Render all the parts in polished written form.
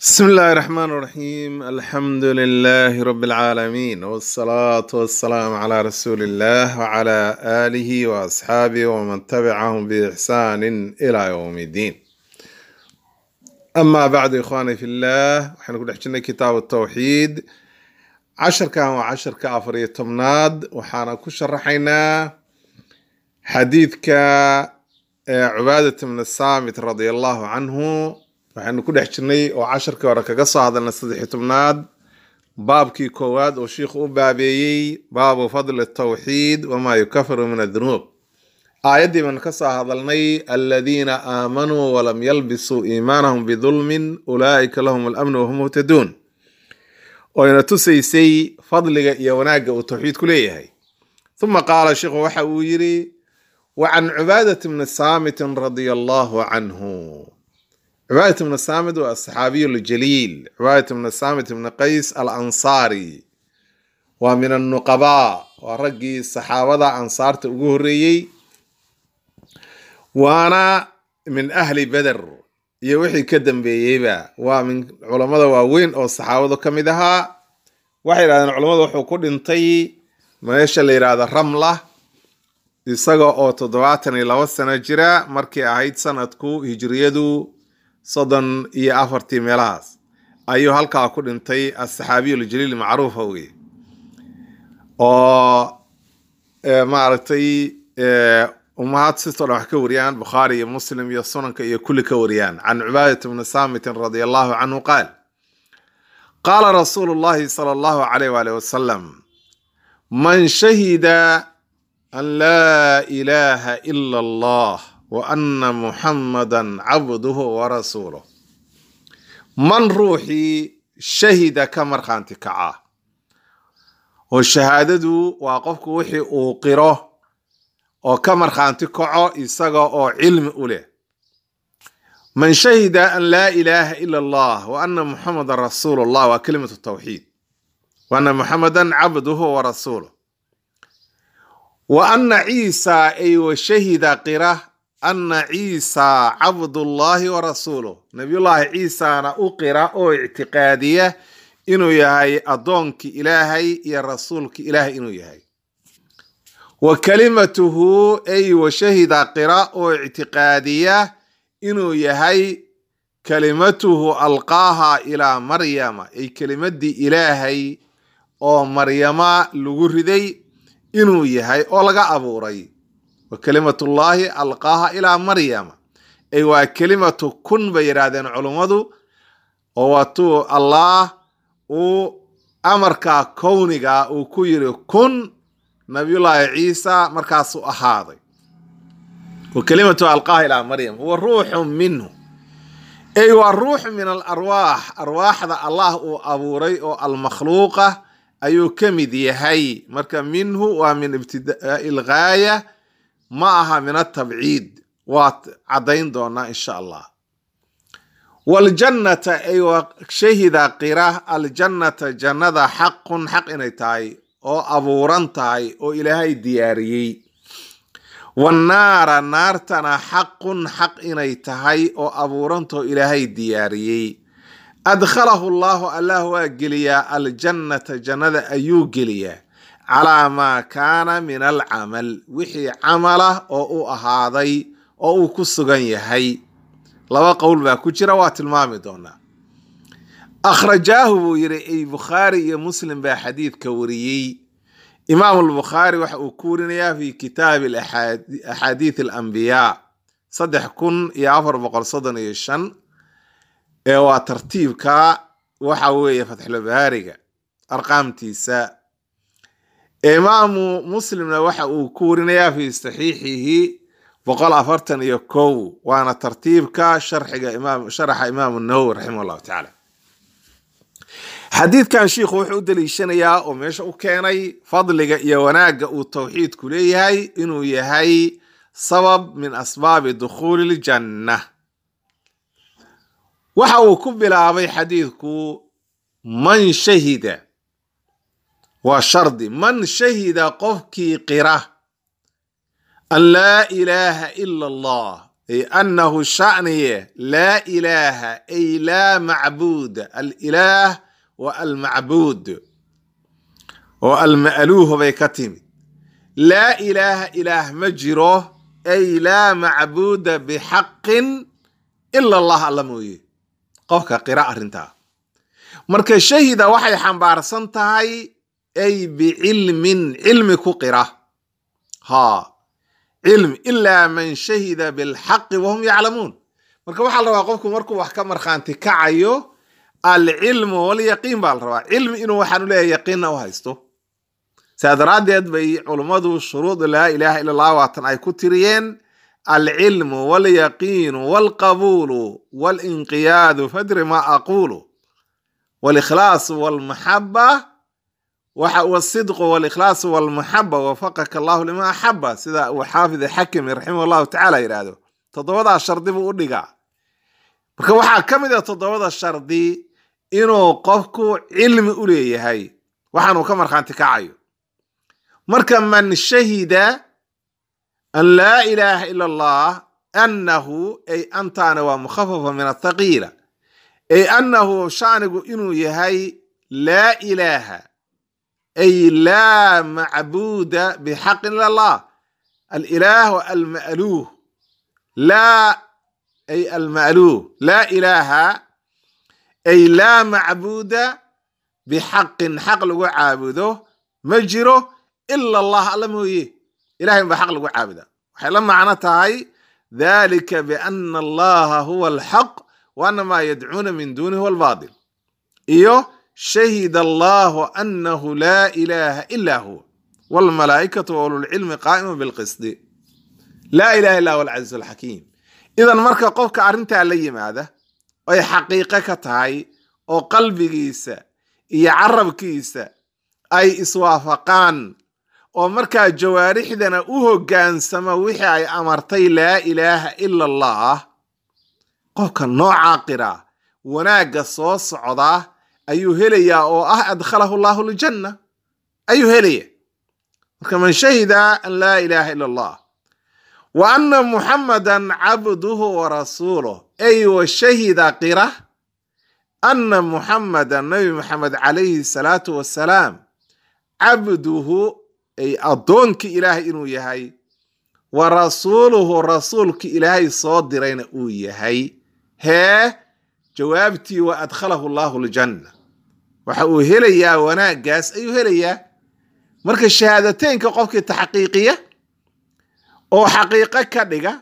بسم الله الرحمن الرحيم. الحمد لله رب العالمين، والصلاة والسلام على رسول الله وعلى آله وأصحابه ومن تبعهم بإحسان إلى يوم الدين. أما بعد إخواني في الله، وحين نقول حجنا كتاب التوحيد عشر وعشر كافرية تمناد، وحانا كشرحينا حديث عبادة بن الصامت رضي الله عنه. waxaynu ku dhex jirnay oo casharkii hore kaga soo hadalnay 13aad baabkii koowaad oo sheekhu u baabeeyay baabu fadl at-tawhid wama yukaffiru min adh-dhunub. aayadii man ka soo hadalnay alladheena aamanu wa lam yalbisu iimaanahum bidhulmin ulaa'ika lahum al-amn wa hum muhtadun. oo ina tusaysay fadliga iyo wanaaga uu tawxiidku leeyahay. thumma qaala sheekhu waxa uu yiri wa an Ubadah ibn Samit radiyallahu anhu. عبادة بن الصامت والصحابي الجليل عبادة بن الصامت بن قيس الأنصاري، ومن النقباء ورقي الصحابة أنصار تقهري، وأنا من أهل بدر يوحي كدم بيبا، ومن علماء واوين أو الصحابة كمدها واحد عن علماء وحقود انتي ما يشل هذا الرملة يسقى أو تضواتني لو السنة جرا مركي أعيد سنتكو هجريدو صدن إيه أفرتي ملاس أيها هالكا أكون انتي الصحابي الجليل معروف هوي ما عرفتي أمهات ستة كوريان بخاري مسلم يصنن كل كوريان عن عبادة بن صامت رضي الله عنه قال رسول الله صلى الله عليه وآله وسلم من شهد أن لا إله إلا الله وأن محمدا عبده ورسوله من روحي شهد كمرخانتي كعاه والشهادة وقفك وحي أوقره وكمرخانتي كعاه إساقه علم أوليه. من شهد أن لا إله إلا الله وأن محمدا رسول الله وكلمة التوحيد وأن محمدا عبده ورسوله وأن عيسى أي شهد قره أن عيسى عبد الله ورسوله. نبي الله عيسى أنا أقرأ أو اعتقادية إنه يهي أدونك إلهي يا رسولك إلهي إنه يهي. وكلمته أي وشهد قراء أو اعتقادية إنه يهي كلمته ألقاها إلى مريم، أي كلمة دي إلهي أو مريم لغردي إنه يهي أو لغا أبوري. وكلمة الله ألقاها إلى مريم أي وكلمة كن بيرادين علماء وواتو الله وأمرك كونك وكير كن نبي الله عيسى مركز أحاضي. وكلمة ألقاها إلى مريم هو الروح منه أي والروح من الأرواح، أرواح ذا الله أبو ري المخلوقة أي كمدي هي مركز منه ومن ابتداء الغاية معها من التبعيد وعدين دونا إن شاء الله. والجنة أيوة شهد قراه الجنة جنة حق إنتاي أو أبورنتاي أو إلهي دياري. والنار نار تنا حق إنتاي أو أبورنتو إلهي دياري. أدخله الله وقليا الجنة جنة أيو قليا على ما كان من العمل وحي عمله أو أهاضي أو كسغن يهي. لو قول با كجرا واتلمامي دونا. أخرجاه يري بخاري مسلم بحديث كوريي. إمام البخاري وحو كورنيا في كتاب الأحاديث الأنبياء صدح كن يعفر بقر صدن يشن وترتيبك وحوية فتح البهاري أرقام تيساء. إمام مسلم وحا كورنيا في صحيحه وقال أفرتن يكو وانا ترتيبك شرح إمام النووي رحمه الله تعالى. حديث كان شيخ وحود ليشنيا وميش وكاني فضل يوناق والتوحيد كليهي إنه يهي سبب من أسباب دخول الجنة. وحا كبل أبي حديثكو من شهد وشرد من شهد قفكي قراه أن لا إله إلا الله أي أنه شأنية لا إله أي لا معبود الإله والمعبود والمألوه بيكتم لا إله إله مجره أي لا معبود بحق إلا الله اللموي قفك قراءة رنتا مركز شهد وحي حنبار سنتهي أي بعلم علمك قراءة ها علم إلا من شهد بالحق وهم يعلمون مركز وحال روا قفك مركز وحكا مرخانتي كعيو العلم واليقين بالروا علم إنه وحانو ليه يقين وهايستو سادراديد بي علماء الشروط لا إله إلا الله واتن أي كتريين العلم واليقين والقبول والانقياد فدر ما أقول والإخلاص والمحبة والصدق والإخلاص والمحبة وفقك الله لما أحب سيدا وحافظ حكم رحمه الله تعالى يرادو تضوضع الشرطي بقوليقا marka waxa kamid ah todobada shardi inuu qofku cilmi u leeyahay waxaanu ka marxanti kacayo marka man shahida an la ilaha illa allah annahu ay antana wa mukhaffafa min athqila ay annahu shanigu inuu yahay la ilaha ay la ma'buda bihaqq illa allah al ilah wa al ma'luh la أي المألوه لا إله أي لا معبود بحق حق لغو عابده مجره إلا الله ألم هو إلهي بحق لغو عابده لما معناتها هاي ذلك بأن الله هو الحق وأن ما يدعون من دونه هو الباطل إيوه شهد الله أنه لا إله إلا هو والملائكة وأولو العلم قائم بالقسط لا إله إلا هو العزيز الحكيم إذا مركا قفك أرنتا اللي ماذا أي حقيقة كتاي أو قلبي كيسا يعرب كيسا أي إسوافقان أو مركا جوارح دانا أوهو كان سماوحي أي أمرتي لا إله إلا الله قفك نوع عاقرة وناقا صوص عضاه أيو هليا أو أدخله الله الجنة أيو هليا كمن شهد أن لا إله إلا الله وأن محمدا عبده ورسوله أي وشهد قرة أن محمدا نبي محمد عليه الصلاة والسلام عبده أي أدونك إله إنو يهي ورسوله رسولك إلهي صادرين أو يهي ها جوابتي وأدخله الله الجنة وحو هليا وناقاس أي هليا مركز الشهادتين كقفك التحقيقية oo xaqiiqo ka dhiga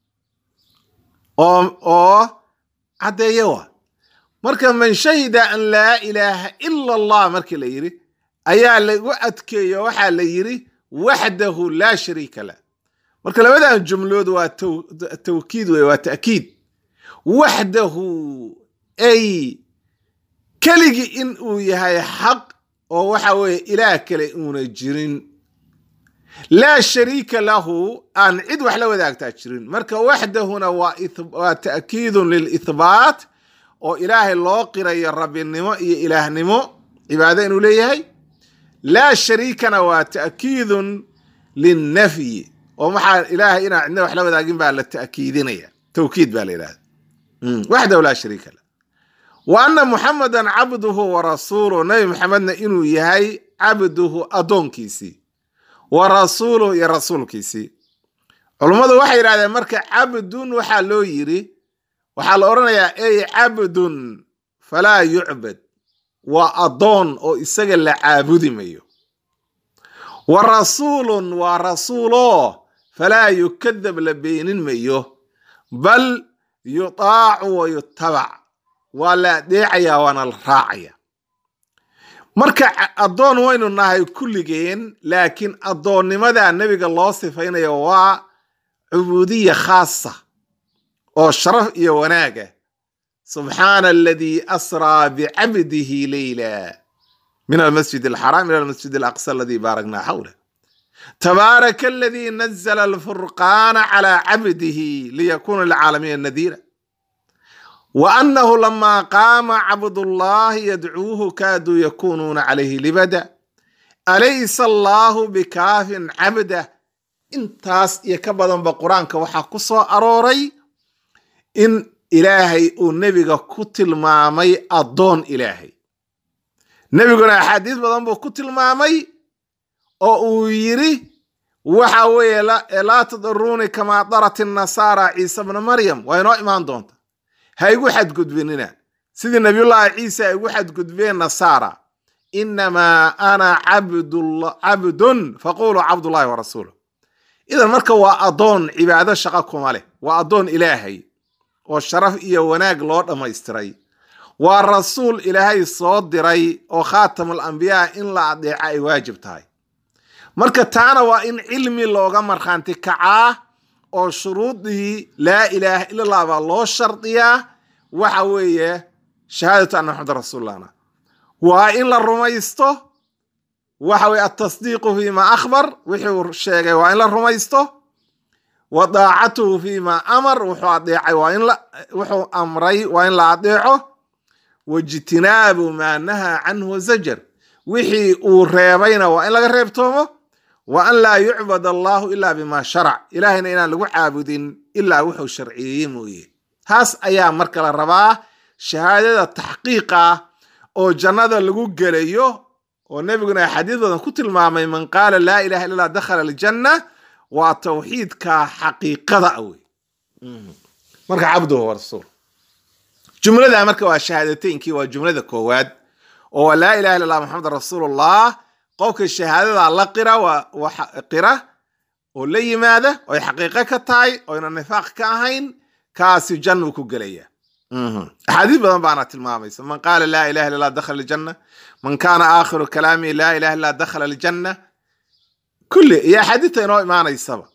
oo cadeeyo marka man shahida an la ilaha illa allah markii la yiri ayaa lagu adkeeyo waxa la yiri wahdahu la sharika la marka labadan jumlood waa tawkiid waa ta'kiid wahdahu ay kaligi in uu yahay xaq oo waxa weeye ilaah kale uuna jirin لا شريك له أن عد وحلا وذاك تأجرين مركا وحده هنا وتأكيد للإثبات أو إله الله قرأي الرب النمو إله نمو عبادين وليه لا شريكنا وتأكيد للنفي ومحا إله إنا عندنا وحلا وذاك بقى للتأكيدين توكيد بقى الإله وحده لا شريك له وأن محمدا عبده ورسوله نبي محمدنا إنه يهي عبده أدون كيسي ورسوله يا رسول كيسي علماء waxay yiraahdeen marka abdun waxa loo yiri waxa la oranayaa ay abdun fala yu'bad wa adon oo isaga la caabudi mayo wa rasulun wa rasulo fala yukadab la beenin mayo bal yuta'u wa yuttaba wala deecaya wana la raacaya marka adoon waynu nahay kulligeen laakiin adoonnimada nabiga loo sifaynayo waa ubudiyya khaasa oo sharaf iyo wanaaga subhana alladhi asra bi'abdihi layla min al-masjid al-haram ila al-masjid al-aqsa alladhi barakna hawla tabaraka alladhi nazzala al-furqana ala 'abdihi liyakuna lil-'alamin nadhira وأنه لما قام عبد الله يدعوه كادوا يكونون عليه لبدا أليس الله بكاف عبده انتاس يكبدا بقرآن كوحا قصة أروري in ilaahay uu nebiga ku tilmaamay addoon ilaahay. nebiguna axaadiis badan buu ku tilmaamay oo uu yidhi waxa weeye laa tadaruuni kamaa darat innasaara ciisa bna maryam, waa inoo imaan doonta. ha igu xadgudbinina sidii nabiyullaahi ciisa ay igu xadgudbeen nasaara. inamaa ana cabdun faquluu cabdullaahi wa rasuuluh. idan marka waa addoon, cibaado shaqa kuma leh, waa addoon ilaahay oo sharaf iyo wanaag loo dhammaystiray. waa rasuul ilaahay soo diray oo khaatamul ambiyaa in la adeeca ay waajib tahay. marka taana waa in cilmi looga markhaanti kacaa oo shuruudii laa ilaaha illa allah baa loo shardiyaa. waxa weeye shahaadatu anna maxamedan rasuulullahna waa in la rumaysto. waxa weye atasdiiqu fiima akhbar, wixuu sheegay waa in la rumaysto. wa daacatuhu fiima amar, wuxuu adeecay wuxuu amray waa in la adeeco. wajtinaabu maa nahaa canhu zajar, wixii uu reebayna waa in laga reebtoomo. wa an laa yucbad allahu ilaa bima sharac, ilaahayna inaan lagu caabudin ilaa wuxuu sharciyeeye mooye. taas ayaa marka la rabaa shahaadada taxqiiqa oo jannada lagu gelayo, oo nebiguna xadiis badan ku tilmaamay man qaala laa ilaha illa allah dakhala aljanna. waa tawxiidka xaqiiqada wey. marka cabduhu wa rasuul, jumlada marka waa shahaadateyinkii, waa jumlada koowaad oo laa ilaha illa allah muxamedan rasuulullah. qofka shahaadada la qira oo la yimaada oo ay xaqiiqo ka tahay oo ayna nifaaq ka ahayn, kaasi jannu ku gelaya. axaadiis badan baana tilmaamaysa man qaala laa ilaha illa allah dakhala aljanna, man kaana aakhiru kalaamihi laa ilaha illa dakhala aljanna. kulli iyo axaadiista inoo imaanaysaba.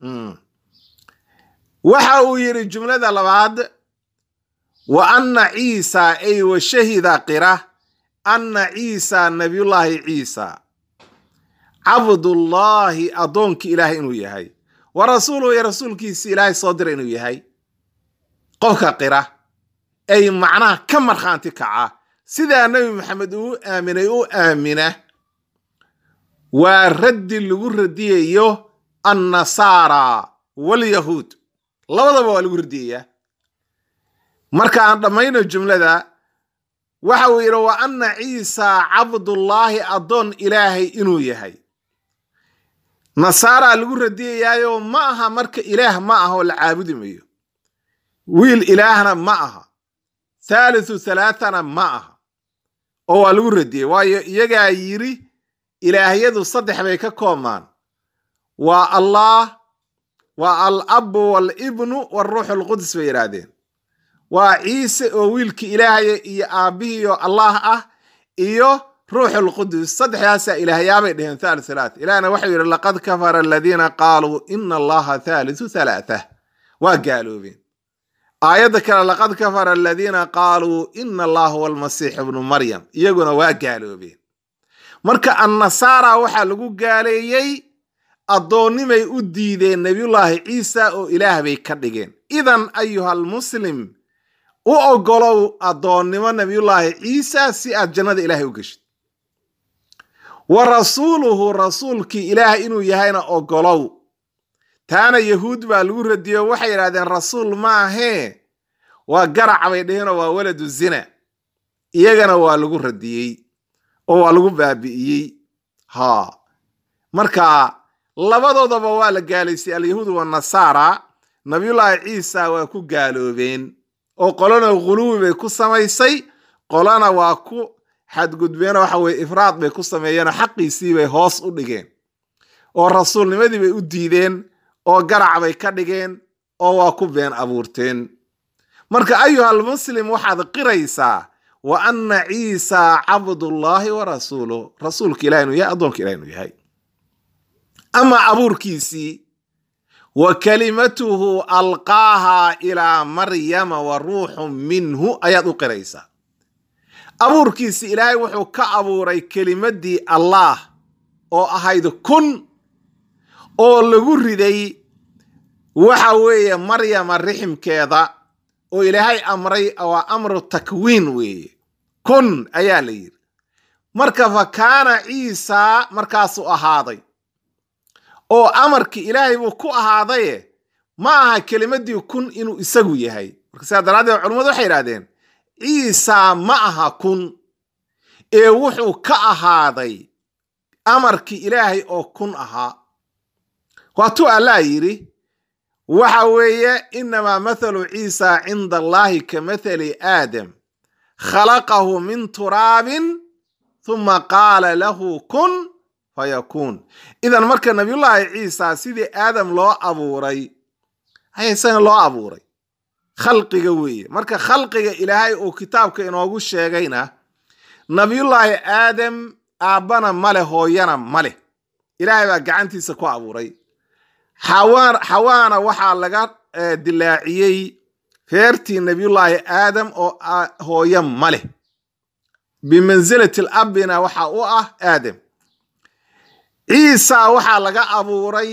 waxa uu yidhi jumlada labaad, wa anna ciisa ay wa shahida qira anna ciisa nabiyullaahi ciisa cabdullaahi addoonkii ilaahay inuu yahay, wa rasuuluhu iyo rasuulkiisi ilaahay soo diray inuu yahay. qofka qira ay macnaha ka markhaanti kaca sidaa nebi maxamed uu aaminay u aamina, waa raddi lagu radiyayo annasaara walyahuud, labadaba waa lagu radiyaya. marka aan dhammayno jumlada, waxa uu yidhi wa anna ciisa cabdullaahi addoon ilaahay inuu yahay. nasaara lagu radiyayaayo ma aha marka ilaah ma aha oo la caabudi mayo, wiil ilaahna ma aha, thaalithu thalaatana ma aha, oo waa lagu radiyey. waayo iyagaa yidhi ilaahyadu saddex bay ka koobmaan, waa allah, waa al-abu wal-ibnu wal-ruuxu alqudus bay yidhaahdeen. waa ciise oo wiilkii ilaahaya iyo aabbihii oo allah ah iyo ruuxu alqudus, saddexdaasaa ilaahyaabay dheheen thalith thalaatha. ilaahna waxau yidhi laqad kafara aladiina qaaluu ina allaha thaalithu thalaatha, waa gaaloobeen. aayadda kale laqad kafara aladiina qaaluu ina allaha huwa almasiixu ibnu maryam, iyaguna waa gaaloobeen. marka annasaara waxaa lagu gaaleeyey addoonnimay u diideen nebiyullaahi ciisa oo ilaah bay ka dhigeen. idan ayuha almuslim, u ogolow addoonnimo nebiyullaahi ciisa si aad jannada ilaahay u geshid. wa rasuuluhu, rasuulkii ilaahay inuu yahayna ogolow. taana yahuud baa lagu radiyo, waxay yidhahdeen rasuul maahee waa garac bay dheheenoo waa waladu zina. iyagana waa lagu radiyey oo waa lagu baabi'iyey. marka labadoodaba waa la gaalaysay, alyahuud wanasaara. nabiyullaahi ciisa waa ku gaaloobeen oo qolana ghuluwi bay ku samaysay, qolana waa ku xadgudbeen, waxa weye ifraad bay ku sameeyeen, xaqiisii bay hoos u dhigeen oo rasuulnimadii bay u diideen oo garac bay ka dhigeen oo waa ku been abuurteen. marka ayuha almuslim, waxaad qiraysaa wa anna ciisa cabdullaahi wa rasuuluh, rasuulka ilahi inuu yahay, addoonka ilahi inuu yahay. ama abuurkiisii, wa kalimatuhu alqaaha ilaa maryama wa ruuxun minhu, ayaad u qiraysaa. abuurkiisii ilaahay wuxuu ka abuuray kelimaddii allah oo ahayd kun, oo lagu riday waxa weeye maryama riximkeeda, oo ilaahay amray, waa amru takwiin weeye, kun ayaa la yidhi. marka fa kaana ciisa markaasuu ahaaday, oo amarkii ilaahay buu ku ahaadaye ma aha kelimaddii kun inuu isagu yahay, marka daraaddeed culimmadu waxay yidhaahdeen ciisa ma aha kun ee wuxuu ka ahaaday amarkii ilaahay oo kun ahaa. waatuu allah yidhi waxa weeye inamaa mathalu ciisa cinda allahi ka mathali aadam khalaqahu min turaabin thumma qaala lahu kun fayakuun. idan marka nabiyullaahi ciisa sidii aadam loo abuuray ayaa isaga loo abuuray khalqiga weeye. marka khalqiga ilaahay uu kitaabka inoogu sheegayna nabiyullaahi aadam aabbana male hooyana male, ilaahay baa gacantiisa ku abuuray. xawaana waxaa laga dilaaciyey feertii nabiyullaahi aadam oo hooyo male, bimansilati labina waxa u ah aadam. ciisa waxaa laga abuuray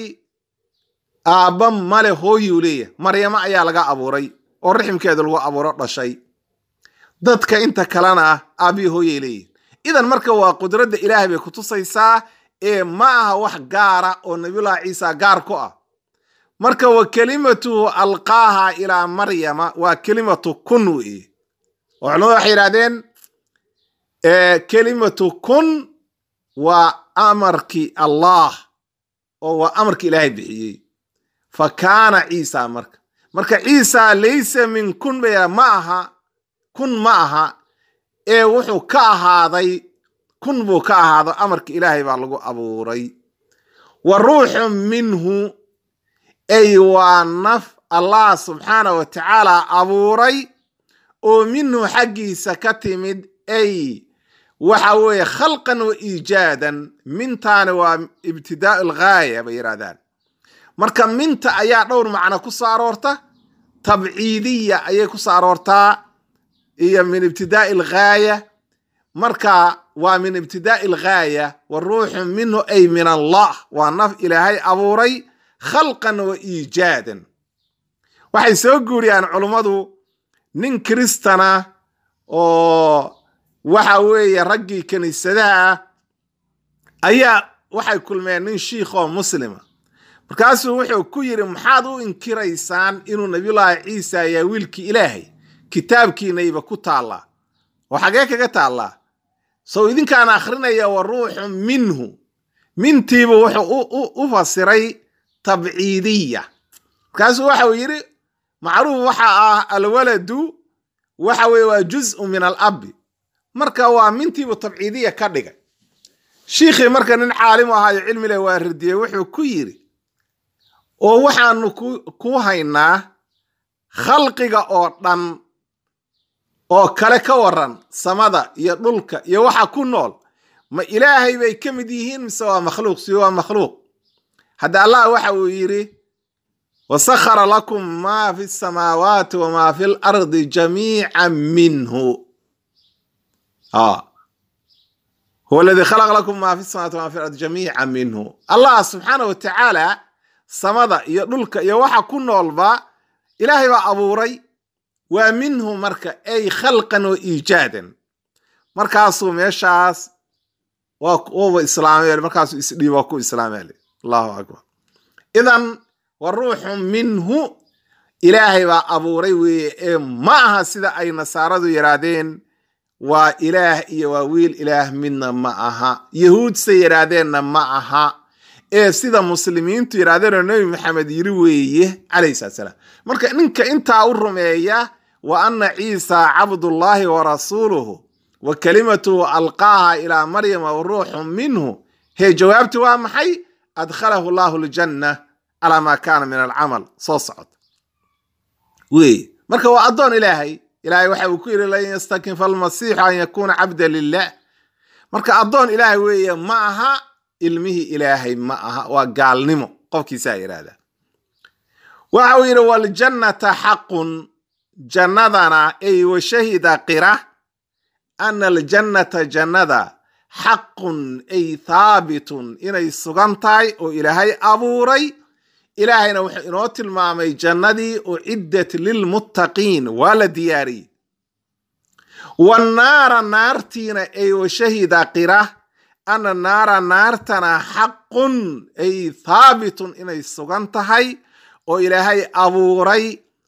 aabba male hooyuu leeyahay, maryamo ayaa laga abuuray oo riximkeeda lagu abuuro dhashay. dadka inta kalena aabbihi hooyay leeyihin. idan marka waa qudradda ilaahay bay kutusaysaa ee ma aha wax gaara oo nabiyullaahi ciisa gaar ku ah. marka wa kelimatuhu alqaaha ilaa maryama waa kelimatu kun weye. oo culimadu waxay yidhahdeen kelimatu kun waa amarkii allah oo waa amarkii ilaahay bixiyey. fa kaana ciisa marka ciisa laysa min kun baya ma aha kun ma aha ee wuxuu ka ahaaday kun buu ka ahaado amarkii ilaahay baa lagu abuuray. wa ruuxun minhu ay waa naf allah subxaanahu wa tacaala abuuray oo minhu xaggiisa ka timid ay waxa weeye khalqan wa iijaadan. mintaani waa ibtidaa'u alghaaya bay yidhahdaan. marka minta ayaa dhowr macno ku soo aroorta, tabciidiya ayay ku soo aroortaa iyo min ibtidaa'i alghaaya. marka waa min ibtidaa'i alghaaya. wa ruuxun minhu ay min allah, waa naf ilaahay abuuray khalqan wa iijaadan. waxay soo guuriyaan culummadu nin kristana oo waxa weeye raggii kiniisadaha ayaa waxay kulmeen nin shiikhoo muslima. markaasuu wuxuu ku yidhi maxaad u inkiraysaan inuu nabiyullaahi ciisa yaa wiilkii ilaahay? kitaabkiinayba ku taallaa. oo xagee kaga taallaa? sow idinkaan akhrinaya wa ruuxun minhu. mintiibu wuxuu u fasiray tabciidiya. markaasuu waxau yidhi macruuf waxa ah alwaladu waxa weye waa juz'u min alabi. marka waa mintiibu tabciidiya ka dhigay. shiikhii marka nin caalimu ahaayo cilmi leh waa radiyey. wuxuu ku yidhi oo waxaanu ku haynaa khalqiga oo dhan oo kale ka waran, samada iyo dhulka iyo waxa ku nool, ma ilaahay bay ka mid yihiin mise waa makhluuq? si waa makhluuq. hadda allah waxa uu yidhi wasakhara lakum maa fi samaawaati wamaa fi lardi jamiican minhu. huwa aladii khalaqa lakum maa fi samaawaati wamaa fi lardi jamiican minhu. allah subxaanahu wa tacaala samada iyo dhulka iyo waxa ku noolba ilaahay baa abuuray. waa minhu marka ay khalqan wa iijaadan. markaasuu meeshaas waa islaameel, markaasuu isdhiib waa ku islaameel. allahu akbar. idan wa ruuxun minhu ilaahay baa abuuray weeye ee ma aha sida ay nasaaradu yidhaahdeen waa ilaah iyo waa wiil ilaah midna ma aha. yahuudse yidhaahdeenna ma aha ee sida muslimiintu yidhahdeen oo nebi maxamed yiri weeye calayhi salaam. marka ninka intaa u rumeeya wa anna ciisa cabdullaahi wa rasuuluhu wa kalimatuhu alqaaha ilaa maryama wa ruuxun minhu, hee jawaabti waa maxay? adkhalahu allahu aljanna calaa maa kaana min alcamal. soo socod wey. marka waa addoon ilaahay. ilaahay waxa uu ku yidhi lan yastakinfa almasiixu an yakuuna cabda lilah. marka addoon ilaahay weeye ma aha ilmihii ilaahay ma aha. waa gaalnimo qofkiisaa yidhaahdaa. waxa uu yidhi waljannata xaqun, jannadana ay washahida qira ana aljannata jannada xaqun ay thaabitun inay sugan tahay oo ilaahay abuuray. ilaahayna wuxuu inoo tilmaamay jannadii uciddat lilmuttaqiin, waa la diyaariyey. wannaara naartiina ay washahida qira ana naara naartana xaqun ay thaabitun inay sugan tahay oo ilaahay abuuray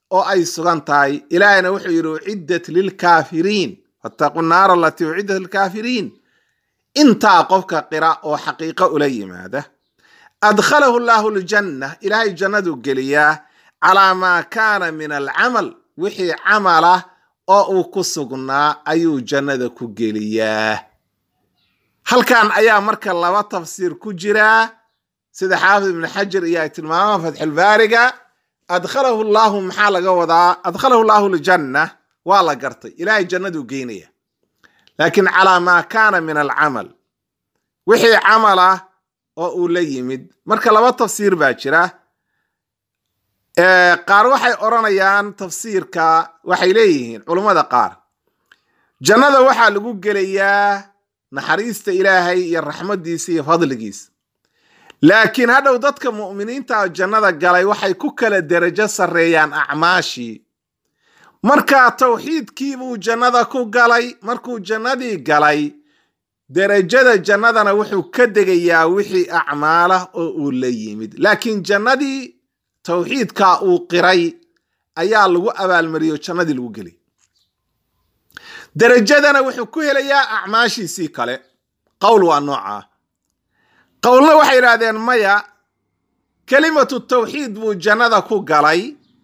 oo ay sugan tahay ilaahayna wuxuu yidhi uciddat lilkaafiriin fattaqu nnaara alatii uciddat lilkaafiriin intaa qofka qira oo xaqiiqo ula yimaada adkhalahu llaahu ljanna ilaahay jannadu geliyaa calaa maa kaana min alcamal wixii camalah oo uu ku sugnaa ayuu jannada ku geliyaa halkan ayaa marka laba tafsiir ku jiraa sida xaafid ibn xajar iyo ay tilmaamaan fatxulbaariga adkhalahu llaahu maxaa laga wadaa adkhalahu llaahu ljanna waa la gartay ilaahay jannaduu geynaya laakiin calaa maa kaana min alcamal wixii camal ah oo uu la yimid marka laba tafsiir baa jira qaar waxay odhanayaan tafsiirka waxay leeyihiin culummada qaar jannada waxaa lagu gelayaa naxariista ilaahay iyo raxmadiisa iyo fadligiisa laakiin hadhow dadka mu'miniinta jannada galay waxay ku kala derajo sarreeyaan acmaashii markaa tawxiidkii buu jannada ku galay markuu jannadii galay derajada jannadana wuxuu ka degayaa wixii acmaalah oo uu la yimid laakiin jannadii tawxiidka uu qiray ayaa lagu abaalmariyo jannadii lagu gelay derajadana wuxuu ku helayaa acmaashiisii kale qowl waa nooca qowlna waxay yidhaahdeen maya kelimatu tawxiid buu jannada ku galay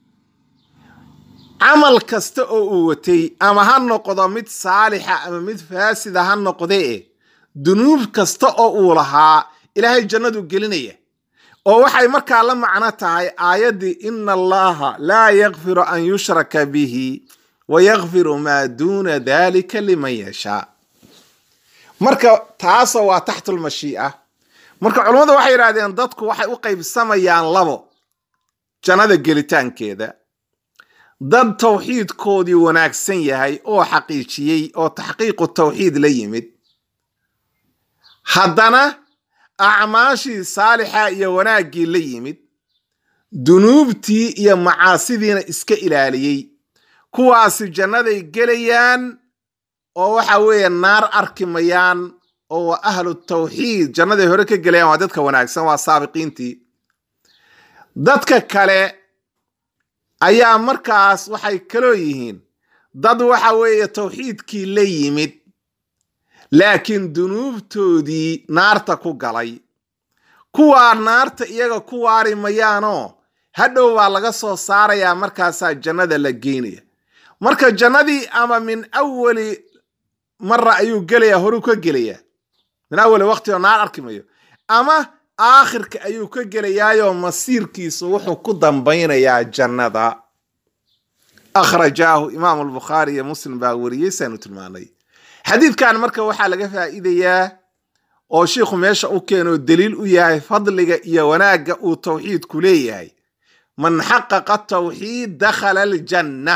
camal kasta oo uu watay ama ha noqdo mid saalixa ama mid faasida ha noqdee dunuub kasta oo uu lahaa ilaahay jannadu gelinaya oo waxay markaa la macno tahay aayaddii ina allaha laa yakfiru an yushraka bihi wayakfiru maa duuna dalika liman yashaa marka taasoo waa taxtulmashii'a marka culummadu waxay yidhahdeen dadku waxay u qaybsamayaan labo jannada gelitaankeeda dad tawxiidkoodii wanaagsan yahay oo xaqiijiyey oo taxqiiqu tawxiid la yimid haddana acmaashii saalixa iyo wanaaggii la yimid dunuubtii iyo macaasidiina iska ilaaliyey kuwaasi jannaday gelayaan oo waxa weeye naar arki mayaan oo waa ahlu tawxiid jannaday hore ka gelayaan waa dadka wanaagsan waa saabiqiintii dadka kale ayaa markaas waxay kaloo yihiin dad waxa weeye tawxiidkii la yimid laakiin dunuubtoodii naarta ku galay kuwaa naarta iyaga ku waari mayaanoo hadhow baa laga soo saarayaa markaasaa jannada la geynaya marka jannadii ama min awali mara ayuu gelayaa horuu ka gelayaa min awali waqti oo naar arki mayo ama aakhirka ayuu ka gelayaayoo masiirkiisu wuxuu ku dambaynayaa jannada akhrajaahu imaamu albukhaari iyo muslim baa wariyey saanu tilmaanay xadiidkan marka waxaa laga faa'iidayaa oo shiikhu meesha u keenoo daliil u yahay fadliga iyo wanaagga uu tawxiidku leeyahay man xaqaqa tawxiid dakhala aljanna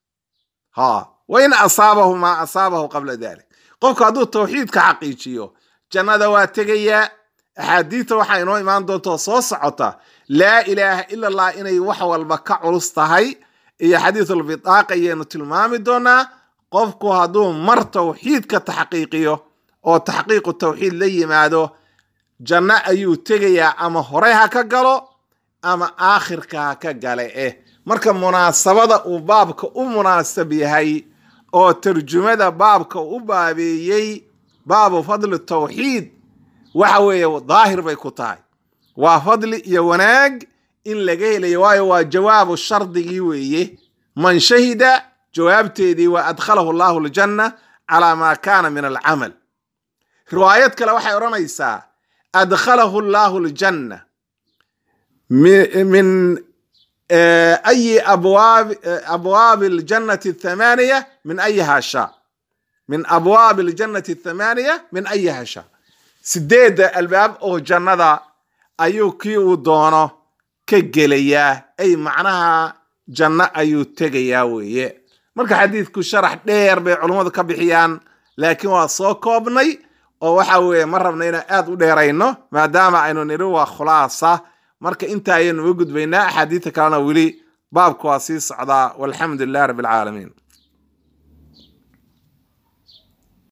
wain asaabahu maa asaabahu qabla dalik qofku hadduu tawxiidka xaqiijiyo jannada waa tegayaa axaadiita waxaa inoo imaan doontaoo soo socota laa ilaaha ila allah inay wax walba ka culus tahay iyo xadiisulbitaaqa ayaynu tilmaami doonaa qofku hadduu mar tawxiidka taxqiiqiyo oo taxqiiqu tawxiid la yimaado janno ayuu tegayaa ama horey ha ka galo ama aakhirka ha ka gale marka munaasabada uu baabka u munaasab yahay oo tarjumada baabka u baabeeyey baabu fadli tawxiid waxa weeye daahir bay ku tahay waa fadli iyo wanaag in laga helayo waayo waa jawaabu shardigii weeye man shahida jawaabteedii waa adkhalahu allahu aljanna calaa maa kaana min alcamal riwaayad kale waxay odhanaysaa adkhalahu allahu aljanna min ayi abwaabi aljannati athamaaniya min ayiha shaa min abwaabi aljannati athamaaniya min ayiha shaa 8 albaab oo jannada ayuu kii uu doono ka gelayaa ay macnaha janno ayuu tegayaa weeye marka xadiidku sharax dheer bay culummadu ka bixiyaan laakiin waa soo koobnay oo waxa weeye ma rabna inaan aad u dheerayno maadaama aynu nidhi waa khulaasa marka inta ayaynu uga gudbaynaa axaadiidta kalena weli baabku waa sii socdaa walxamdu lillahi rabbi alcaalamiin